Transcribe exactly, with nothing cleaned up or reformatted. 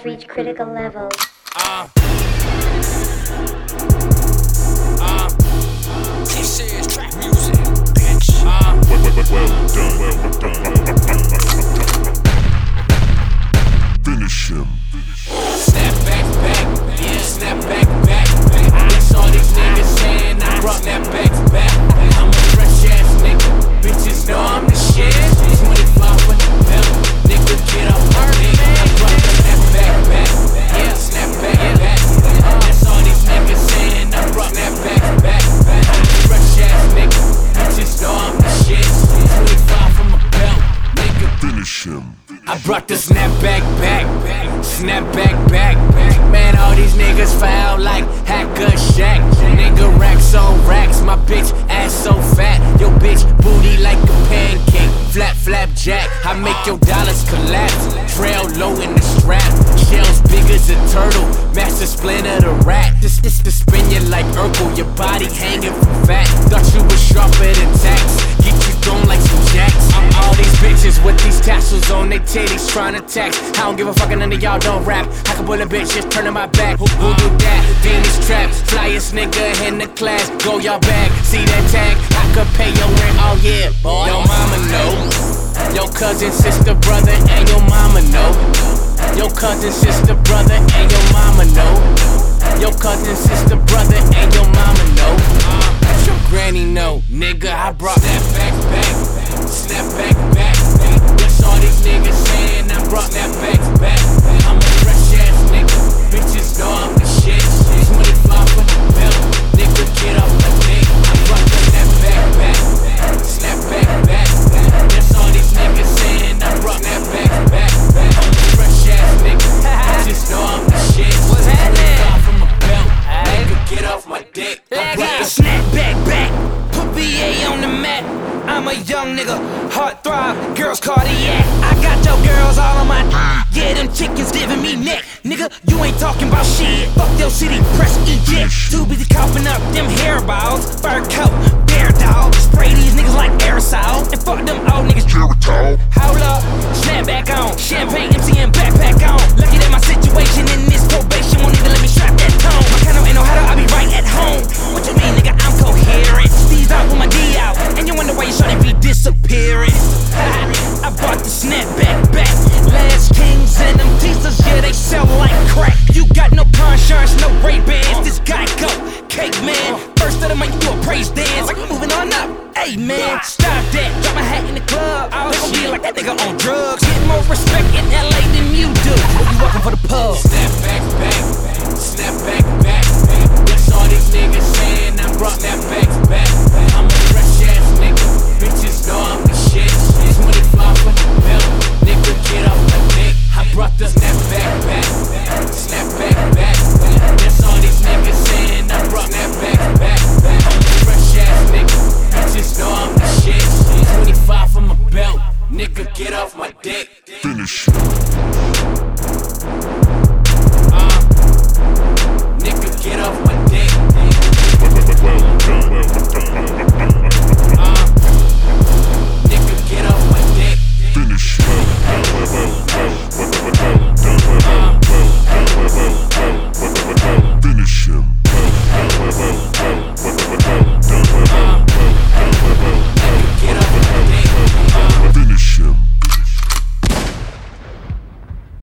has reached critical levels. Uh, uh, this is trap music, bitch. Uh, well, well, well, well done, well done. Finish him. Snap back, back, yeah, snap back, back. That's all these niggas saying. I brought that back, back. I'm a fresh ass nigga. Bitches know I'm the shit. twenty-five for the belt. Nigga, get up my dick. I brought that back, back. Yeah, snap back, back. That's all these niggas saying. I brought that back, back. I'm a fresh ass nigga. Bitches know I'm the shit. twenty-five from a belt. Nigga, Finish him. I brought the snap back, back, snap back, back. Man, all these niggas foul like Hacker Shack. Nigga, racks on racks, my bitch ass so fat. Yo bitch booty like a pancake, flap flap jack. I make your dollars collapse, trail low in the strap. Shells big as a turtle, master splinter the rat. This this to spin you like Urkel, your body hanging from fat. Thought you was sharper than tax, get you thrown like some jacks. I'm all these bitches with these tassels on they titties trying to tax. I don't give a fuck and none of y'all don't rap. I can pull a bitch just turning my back. Who, who do that? Venus traps, flyest nigga in the class. Go y'all bag, see that tag? I could pay your rent, oh yeah, boy. Your mama know, your cousin, sister, brother, and your mama know. Your cousin, sister, brother, and your mama know. Your cousin, sister, brother, and your mama know. Uh, your granny know, nigga. I brought that back, back, snap back, back. That's all these niggas saying. I brought that back, back. I'm a fresh ass nigga. Bitches know I'm the shit. twenty-five for the belt. Nigga, get off my dick. I brought that back, back, snap back, back. That's all these niggas saying. I brought that back, back. I'm a fresh ass nigga. Bitches know I'm the shit. What's happening? From a belt. Nigga, get off my dick. I brought the Snap back, back, put B A on the map. I'm a young nigga, heart throb, girls cardiac. I got your girls all on my d- yeah, them chickens giving me neck. Nigga, you ain't talking about shit. Fuck your city, press eject. Too busy coughing up them hairballs. Fur coat, bear dog. Spray these niggas like aerosol. And fuck them old niggas. Geritol. Hold up, snap back on. Champagne, M C, and back.